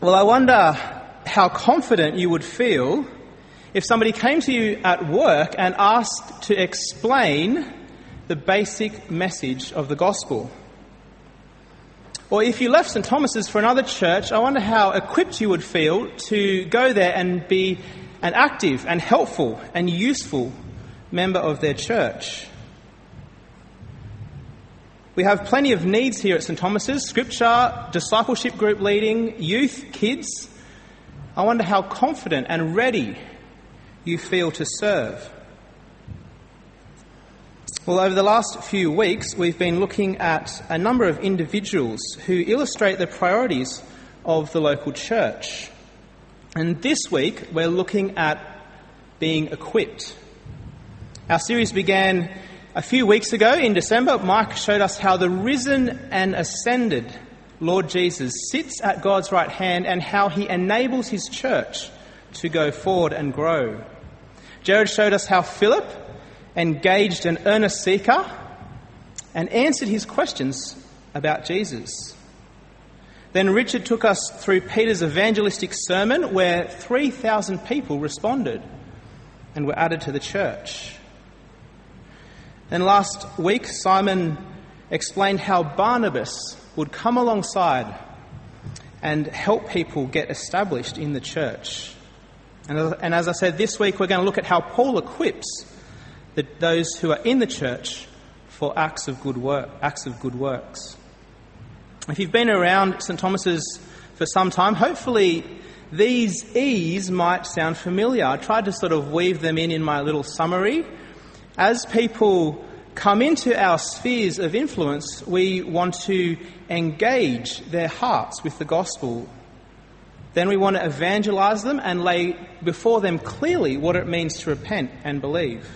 Well, I wonder how confident you would feel if somebody came to you at work and asked to explain the basic message of the gospel. Or if you left St. Thomas's for another church, I wonder how equipped you would feel to go there and be an active and helpful and useful member of their church. We have plenty of needs here at St. Thomas's: scripture, discipleship group leading, youth, kids. I wonder how confident and ready you feel to serve. Well, over the last few weeks, we've been looking at a number of individuals who illustrate the priorities of the local church. And this week, we're looking at being equipped. Our series began a few weeks ago in December. Mike showed us how the risen and ascended Lord Jesus sits at God's right hand and how he enables his church to go forward and grow. Jared showed us how Philip engaged an earnest seeker and answered his questions about Jesus. Then Richard took us through Peter's evangelistic sermon where 3,000 people responded and were added to the church. Then last week, Simon explained how Barnabas would come alongside and help people get established in the church. And as I said, this week we're going to look at how Paul equips those who are in the church for acts of good works. If you've been around St. Thomas's for some time, hopefully these E's might sound familiar. I tried to sort of weave them in my little summary. As people come into our spheres of influence, we want to engage their hearts with the gospel. Then we want to evangelise them and lay before them clearly what it means to repent and believe.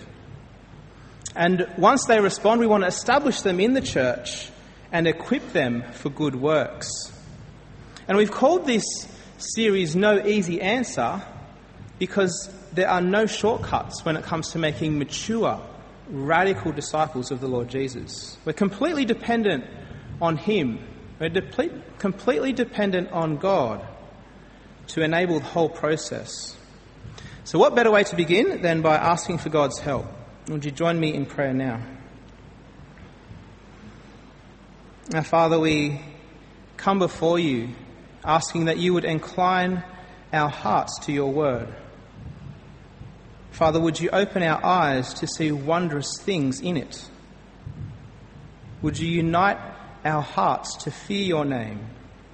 And once they respond, we want to establish them in the church and equip them for good works. And we've called this series No Easy Answer because there are no shortcuts when it comes to making mature, radical disciples of the Lord Jesus. We're completely dependent on him. We're completely dependent on God to enable the whole process. So what better way to begin than by asking for God's help? Would you join me in prayer now? Our Father, we come before you asking that you would incline our hearts to your word. Father, would you open our eyes to see wondrous things in it? Would you unite our hearts to fear your name?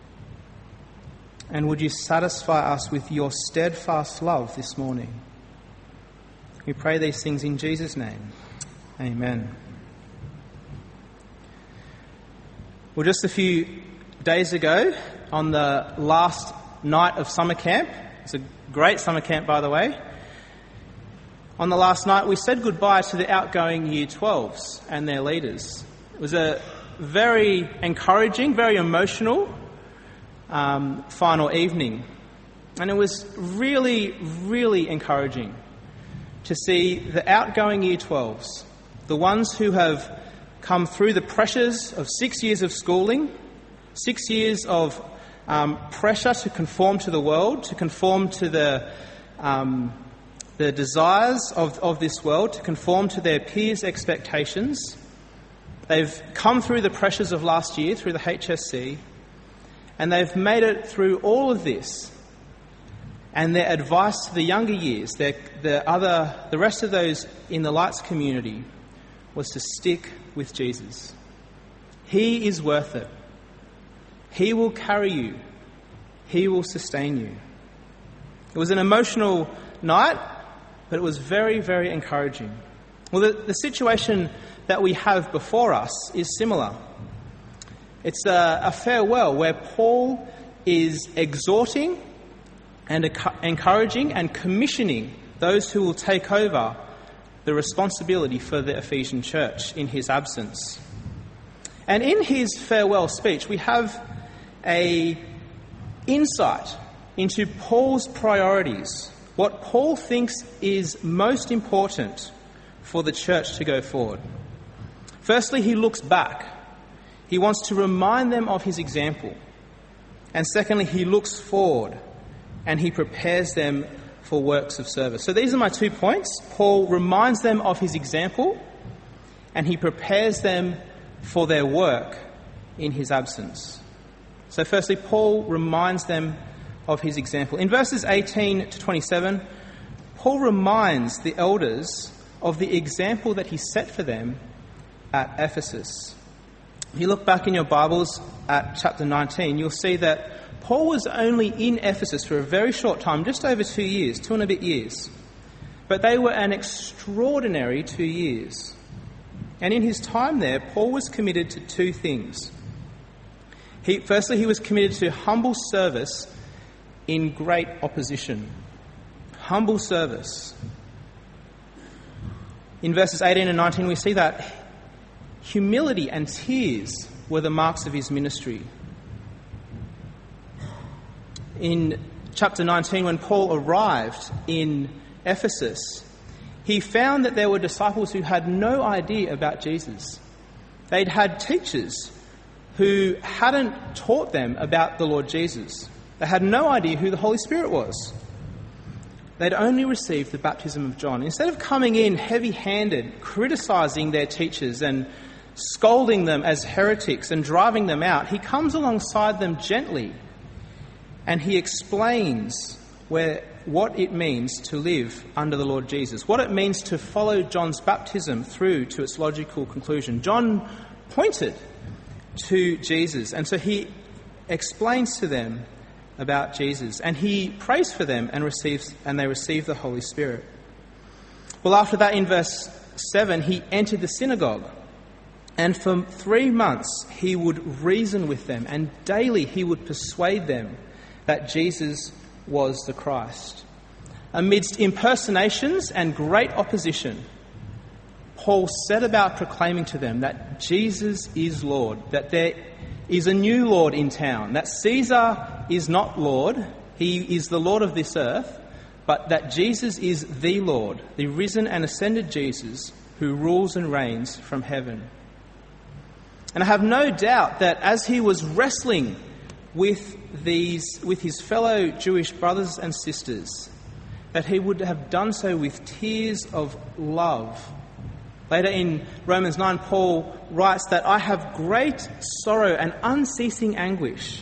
And would you satisfy us with your steadfast love this morning? We pray these things in Jesus' name. Amen. Well, just a few days ago, on the last night of summer camp, it's a great summer camp, by the way. On the last night, we said goodbye to the outgoing Year 12s and their leaders. It was a very encouraging, very emotional final evening. And it was really, really encouraging to see the outgoing Year 12s, the ones who have come through the pressures of 6 years of schooling, 6 years of pressure to conform to the world, to conform to the desires of this world, to conform to their peers' expectations. They've come through the pressures of last year, through the HSC, and they've made it through all of this. And their advice to the younger years, the rest of those in the Lights community, was to stick with Jesus. He is worth it. He will carry you. He will sustain you. It was an emotional night, but it was very, very encouraging. Well, the situation that we have before us is similar. It's a farewell where Paul is exhorting and encouraging and commissioning those who will take over the responsibility for the Ephesian church in his absence. And in his farewell speech, we have an insight into Paul's priorities, what Paul thinks is most important for the church to go forward. Firstly, he looks back. He wants to remind them of his example. And secondly, he looks forward and he prepares them for works of service. So these are my 2 points. Paul reminds them of his example and he prepares them for their work in his absence. So firstly, Paul reminds them of his example. In verses 18 to 27, Paul reminds the elders of the example that he set for them at Ephesus. If you look back in your Bibles at chapter 19, you'll see that Paul was only in Ephesus for a very short time, just over 2 years, 2 and a bit years. But they were an extraordinary 2 years. And in his time there, Paul was committed to 2 things. Firstly, he was committed to humble service in great opposition. Humble service. In verses 18 and 19, we see that humility and tears were the marks of his ministry. In chapter 19, when Paul arrived in Ephesus, he found that there were disciples who had no idea about Jesus. They'd had teachers who hadn't taught them about the Lord Jesus. They had no idea who the Holy Spirit was. They'd only received the baptism of John. Instead of coming in heavy-handed, criticising their teachers and scolding them as heretics and driving them out, he comes alongside them gently and he explains what it means to live under the Lord Jesus, what it means to follow John's baptism through to its logical conclusion. John pointed to Jesus, and so he explains to them about Jesus, and he prays for them and they receive the Holy Spirit. Well, after that, in verse 7, he entered the synagogue, and for 3 months he would reason with them, and daily he would persuade them that Jesus was the Christ. Amidst impersonations and great opposition, Paul set about proclaiming to them that Jesus is Lord, that there is a new Lord in town, that Caesar is not Lord, he is the Lord of this earth, but that Jesus is the Lord, the risen and ascended Jesus who rules and reigns from heaven. And I have no doubt that as he was wrestling with his fellow Jewish brothers and sisters, that he would have done so with tears of love. Later in Romans 9, Paul writes that I have great sorrow and unceasing anguish.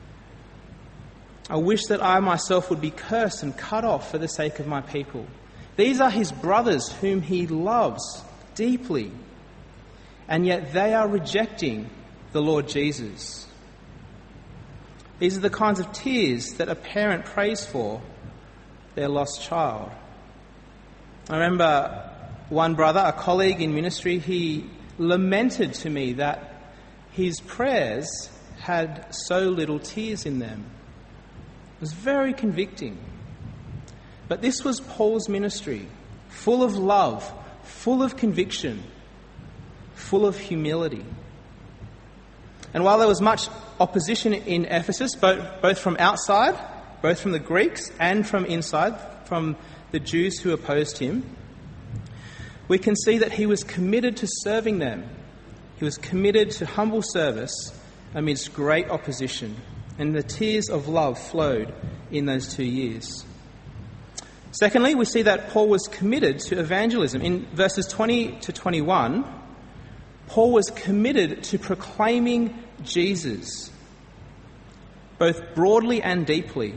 I wish that I myself would be cursed and cut off for the sake of my people. These are his brothers whom he loves deeply, and yet they are rejecting the Lord Jesus. These are the kinds of tears that a parent prays for their lost child. I remember one brother, a colleague in ministry, he lamented to me that his prayers had so little tears in them. It was very convicting. But this was Paul's ministry, full of love, full of conviction, full of humility. And while there was much opposition in Ephesus, both from outside, both from the Greeks and from inside, from the Jews who opposed him, we can see that he was committed to serving them. He was committed to humble service amidst great opposition, and the tears of love flowed in those 2 years. Secondly, we see that Paul was committed to evangelism. In verses 20 to 21, Paul was committed to proclaiming Jesus, both broadly and deeply.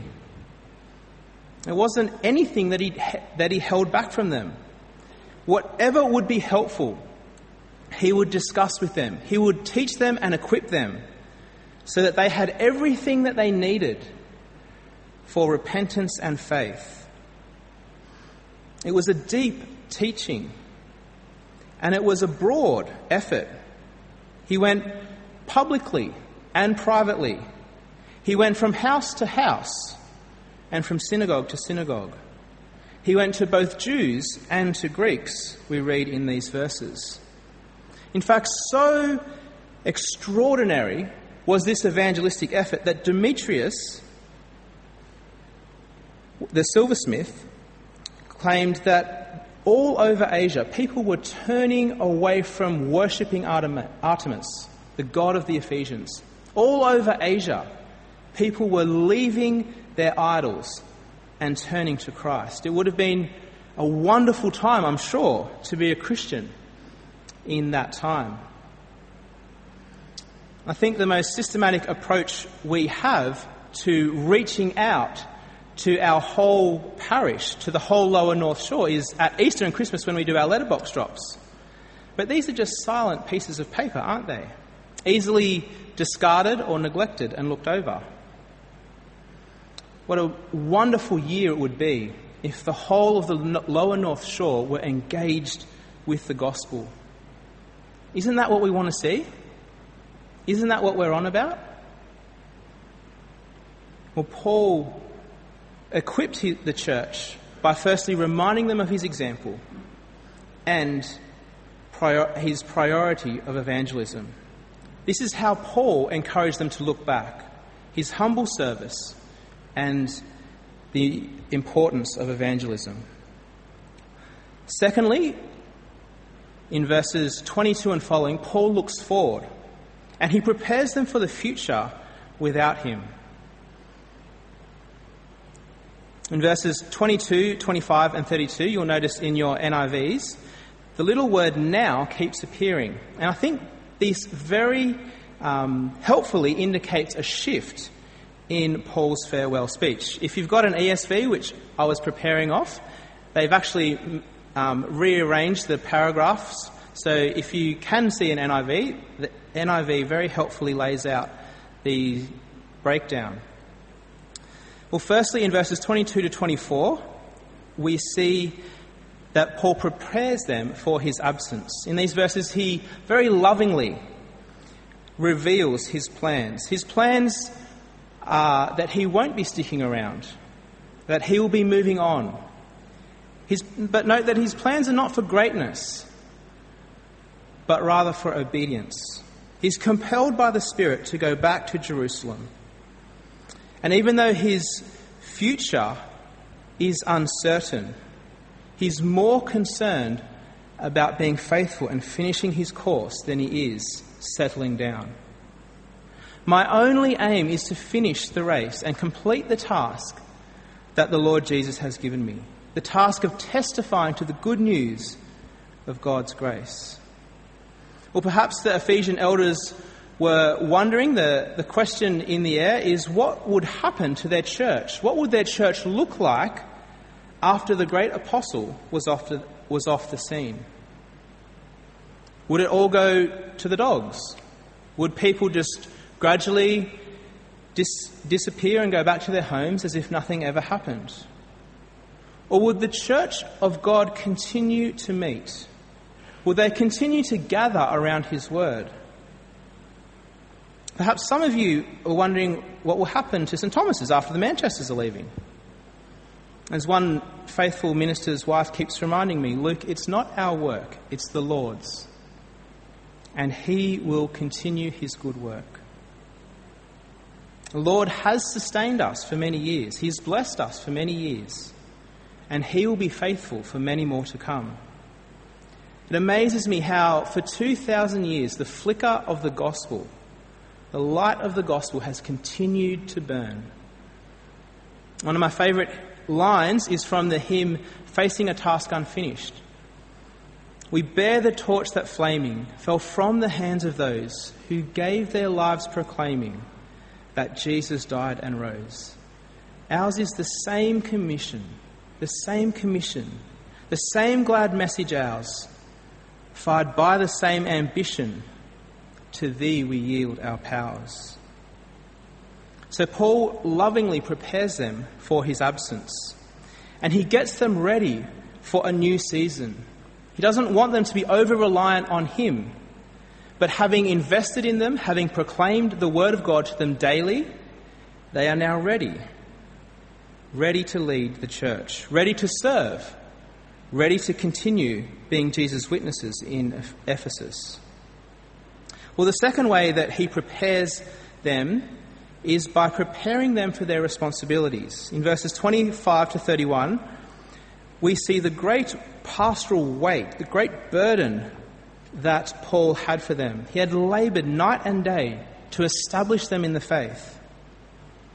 There wasn't anything that he held back from them. Whatever would be helpful, he would discuss with them. He would teach them and equip them so that they had everything that they needed for repentance and faith. It was a deep teaching, and it was a broad effort. He went publicly and privately. He went from house to house and from synagogue to synagogue. He went to both Jews and to Greeks, we read in these verses. In fact, so extraordinary was this evangelistic effort that Demetrius, the silversmith, claimed that all over Asia, people were turning away from worshipping Artemis, the god of the Ephesians. All over Asia, People were leaving their idols and turning to Christ. It would have been a wonderful time, I'm sure, to be a Christian in that time. I think the most systematic approach we have to reaching out to our whole parish, to the whole lower North Shore, is at Easter and Christmas when we do our letterbox drops. But these are just silent pieces of paper, aren't they? Easily discarded or neglected and looked over. What a wonderful year it would be if the whole of the lower North Shore were engaged with the gospel. Isn't that what we want to see? Isn't that what we're on about? Well, Paul equipped the church by firstly reminding them of his example and his priority of evangelism. This is how Paul encouraged them to look back, his humble service and the importance of evangelism. Secondly, in verses 22 and following, Paul looks forward and he prepares them for the future without him. In verses 22, 25 and 32, you'll notice in your NIVs, the little word now keeps appearing. And I think this very helpfully indicates a shift in Paul's farewell speech. If you've got an ESV, which I was preparing off, they've actually rearranged the paragraphs. So if you can see an NIV, the NIV very helpfully lays out the breakdown. Well, firstly, in verses 22 to 24, we see that Paul prepares them for his absence. In these verses, he very lovingly reveals his plans. His plans are that he won't be sticking around, that he will be moving on. But note that his plans are not for greatness, but rather for obedience. He's compelled by the Spirit to go back to Jerusalem. And even though his future is uncertain, he's more concerned about being faithful and finishing his course than he is settling down. My only aim is to finish the race and complete the task that the Lord Jesus has given me, the task of testifying to the good news of God's grace. Well, perhaps the Ephesian elders were wondering, the question in the air is, what would happen to their church? What would their church look like after the great apostle was off the scene? Would it all go to the dogs? Would people just gradually disappear and go back to their homes as if nothing ever happened? Or would the church of God continue to meet? Would they continue to gather around his word? Perhaps some of you are wondering what will happen to St Thomas's after the Manchesters are leaving. As one faithful minister's wife keeps reminding me, Luke, it's not our work, it's the Lord's. And he will continue his good work. The Lord has sustained us for many years. He's blessed us for many years. And he will be faithful for many more to come. It amazes me how for 2,000 years the flicker of the gospel, the light of the gospel, has continued to burn. One of my favourite lines is from the hymn Facing a Task Unfinished. We bear the torch that flaming fell from the hands of those who gave their lives proclaiming that Jesus died and rose. Ours is the same commission, the same glad message ours, fired by the same ambition. To thee we yield our powers. So Paul lovingly prepares them for his absence, and he gets them ready for a new season. He doesn't want them to be over-reliant on him, but having invested in them, having proclaimed the word of God to them daily, they are now ready to lead the church, ready to serve, ready to continue being Jesus' witnesses in Ephesus. Well, the second way that he prepares them is by preparing them for their responsibilities. In verses 25 to 31, we see the great pastoral weight, the great burden that Paul had for them. He had laboured night and day to establish them in the faith.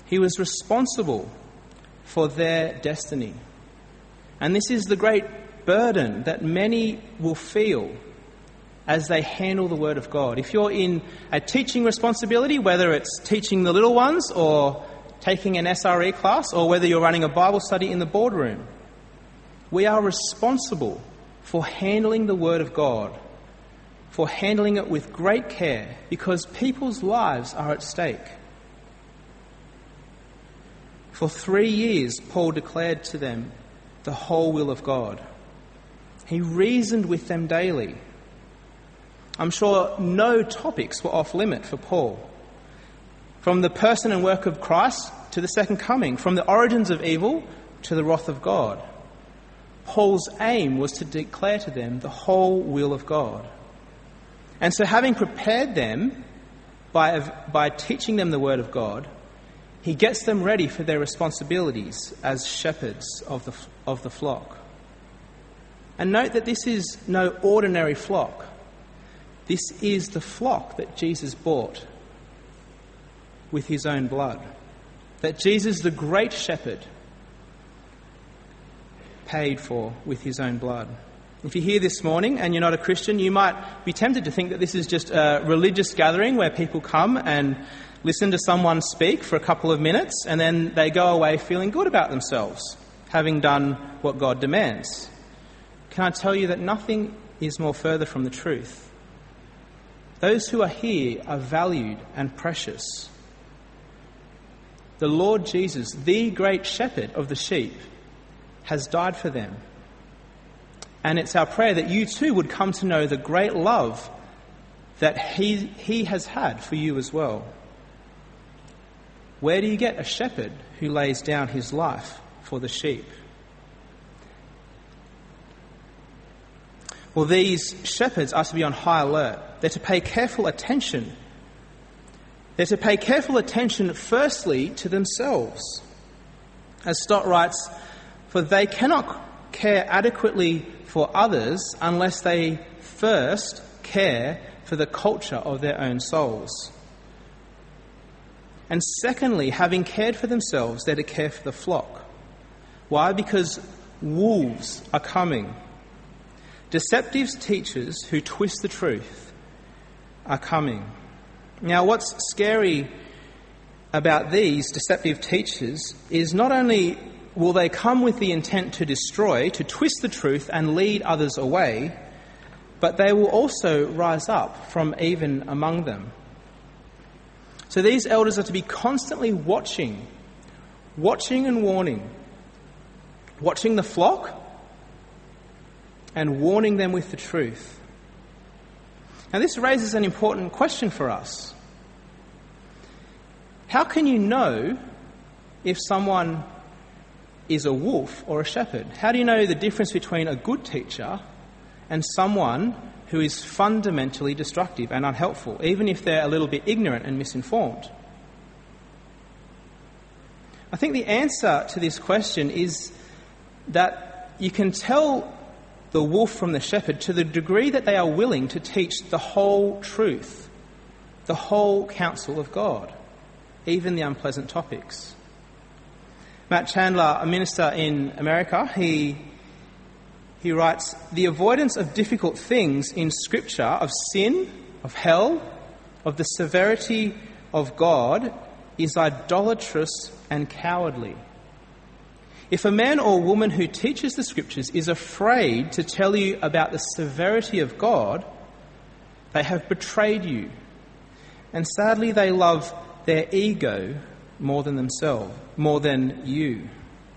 He was responsible for their destiny. And this is the great burden that many will feel as they handle the Word of God. If you're in a teaching responsibility, whether it's teaching the little ones or taking an SRE class, or whether you're running a Bible study in the boardroom, we are responsible for handling the Word of God, for handling it with great care, because people's lives are at stake. For 3 years, Paul declared to them the whole will of God. He reasoned with them daily. I'm sure no topics were off limit for Paul. From the person and work of Christ to the second coming, from the origins of evil to the wrath of God. Paul's aim was to declare to them the whole will of God. And so, having prepared them by teaching them the Word of God, he gets them ready for their responsibilities as shepherds of the flock. And note that this is no ordinary flock. This is the flock that Jesus bought with his own blood. That Jesus, the great shepherd, paid for with his own blood. If you're here this morning and you're not a Christian, you might be tempted to think that this is just a religious gathering where people come and listen to someone speak for a couple of minutes and then they go away feeling good about themselves, having done what God demands. Can I tell you that nothing is more further from the truth? Those who are here are valued and precious. The Lord Jesus, the great shepherd of the sheep, has died for them. And it's our prayer that you too would come to know the great love that he has had for you as well. Where do you get a shepherd who lays down his life for the sheep? Well, these shepherds are to be on high alert. They're to pay careful attention. They're to pay careful attention firstly to themselves. As Stott writes, for they cannot care adequately for others unless they first care for the culture of their own souls. And secondly, having cared for themselves, they're to care for the flock. Why? Because wolves are coming. Deceptive teachers who twist the truth are coming. Now, what's scary about these deceptive teachers is not only will they come with the intent to destroy, to twist the truth and lead others away, but they will also rise up from even among them. So these elders are to be constantly watching and warning, watching the flock and warning them with the truth. Now this raises an important question for us. How can you know if someone is a wolf or a shepherd? How do you know the difference between a good teacher and someone who is fundamentally destructive and unhelpful, even if they're a little bit ignorant and misinformed? I think the answer to this question is that you can tell the wolf from the shepherd to the degree that they are willing to teach the whole truth, the whole counsel of God, even the unpleasant topics. Matt Chandler, a minister in America, he writes, the avoidance of difficult things in Scripture, of sin, of hell, of the severity of God, is idolatrous and cowardly. If a man or woman who teaches the Scriptures is afraid to tell you about the severity of God, they have betrayed you. And sadly, they love their ego more than themselves, more than you.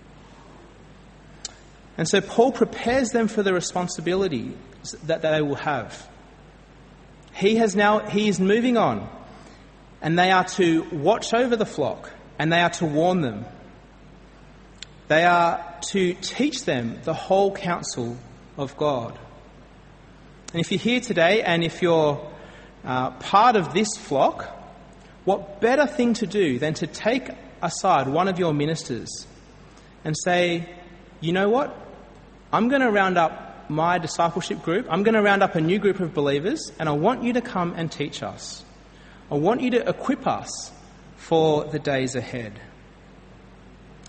And so Paul prepares them for the responsibility that they will have. He is moving on, and they are to watch over the flock, and they are to warn them. They are to teach them the whole counsel of God. And if you're here today, and if you're part of this flock, what better thing to do than to take aside one of your ministers and say, you know what? I'm going to round up my discipleship group. I'm going to round up a new group of believers, and I want you to come and teach us. I want you to equip us for the days ahead.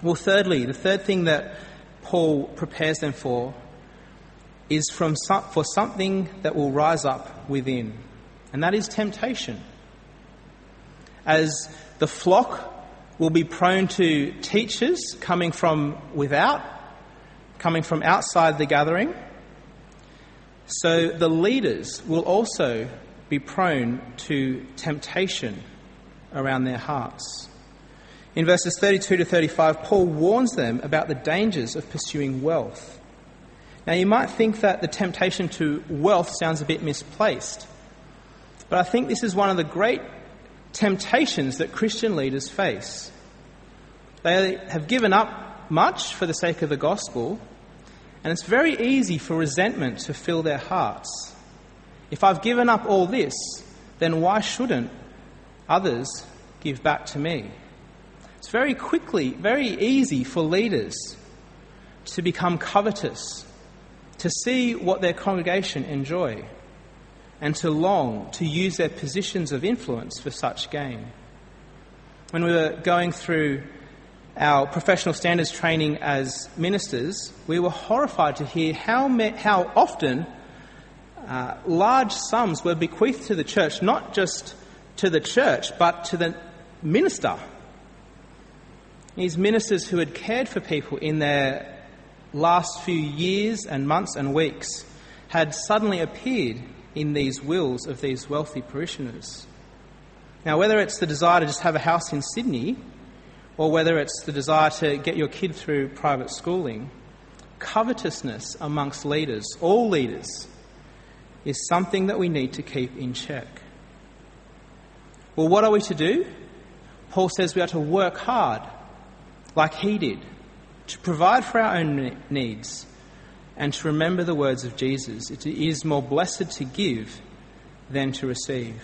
Well, thirdly, the third thing that Paul prepares them for is for something that will rise up within, and that is temptation. As the flock will be prone to teachers coming from without, coming from outside the gathering, so the leaders will also be prone to temptation around their hearts. In verses 32 to 35, Paul warns them about the dangers of pursuing wealth. Now, you might think that the temptation to wealth sounds a bit misplaced, but I think this is one of the great temptations that Christian leaders face. They have given up much for the sake of the gospel, and it's very easy for resentment to fill their hearts. If I've given up all this, then why shouldn't others give back to me? It's very easy for leaders to become covetous, to see what their congregation enjoy, and to long to use their positions of influence for such gain. When we were going through our professional standards training as ministers, we were horrified to hear how often large sums were bequeathed to the church, not just to the church, but to the minister. These ministers who had cared for people in their last few years and months and weeks had suddenly appeared in these wills of these wealthy parishioners. Now, whether it's the desire to just have a house in Sydney, or whether it's the desire to get your kid through private schooling, covetousness amongst leaders, all leaders, is something that we need to keep in check. Well, what are we to do? Paul says we are to work hard, like he did, to provide for our own needs and to remember the words of Jesus. It is more blessed to give than to receive.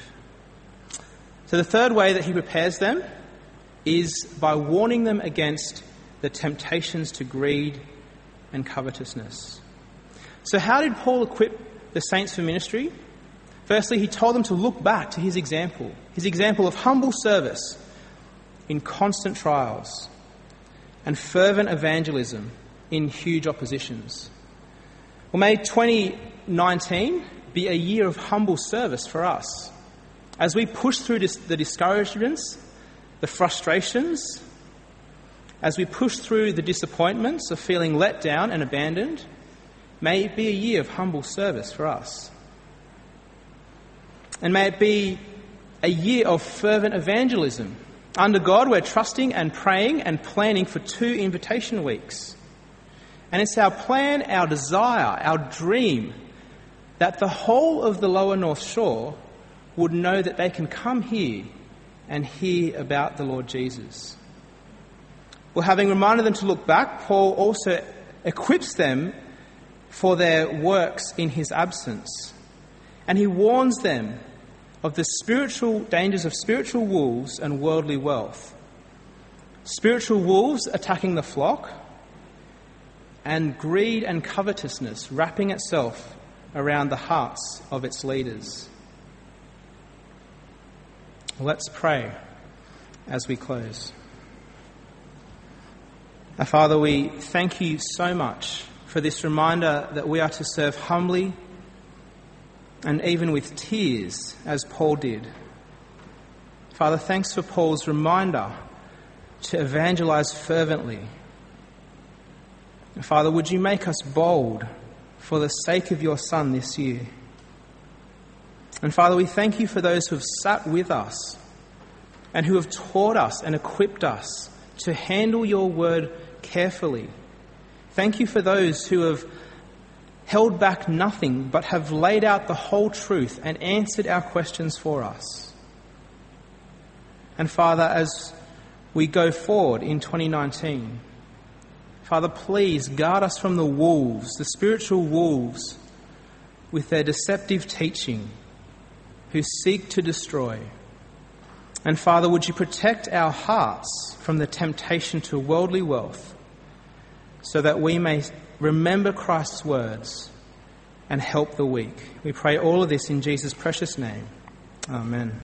So the third way that he prepares them is by warning them against the temptations to greed and covetousness. So how did Paul equip the saints for ministry? Firstly, he told them to look back to his example of humble service in constant trials and fervent evangelism in huge oppositions. Well, may 2019 be a year of humble service for us as we push through the discouragements, the frustrations, as we push through the disappointments of feeling let down and abandoned. May it be a year of humble service for us. And may it be a year of fervent evangelism. Under God, we're trusting and praying and planning for 2 invitation weeks. And it's our plan, our desire, our dream that the whole of the lower North Shore would know that they can come here and hear about the Lord Jesus. Well, having reminded them to look back, Paul also equips them for their works in his absence. And he warns them of the spiritual dangers of spiritual wolves and worldly wealth. Spiritual wolves attacking the flock, and greed and covetousness wrapping itself around the hearts of its leaders. Let's pray as we close. Our Father, we thank you so much for this reminder that we are to serve humbly and even with tears, as Paul did. Father, thanks for Paul's reminder to evangelize fervently. Father, would you make us bold for the sake of your Son this year? And Father, we thank you for those who have sat with us and who have taught us and equipped us to handle your word carefully. Thank you for those who have held back nothing but have laid out the whole truth and answered our questions for us. And Father, as we go forward in 2019, Father, please guard us from the wolves, the spiritual wolves, with their deceptive teaching, who seek to destroy. And Father, would you protect our hearts from the temptation to worldly wealth, so that we may remember Christ's words and help the weak. We pray all of this in Jesus' precious name. Amen.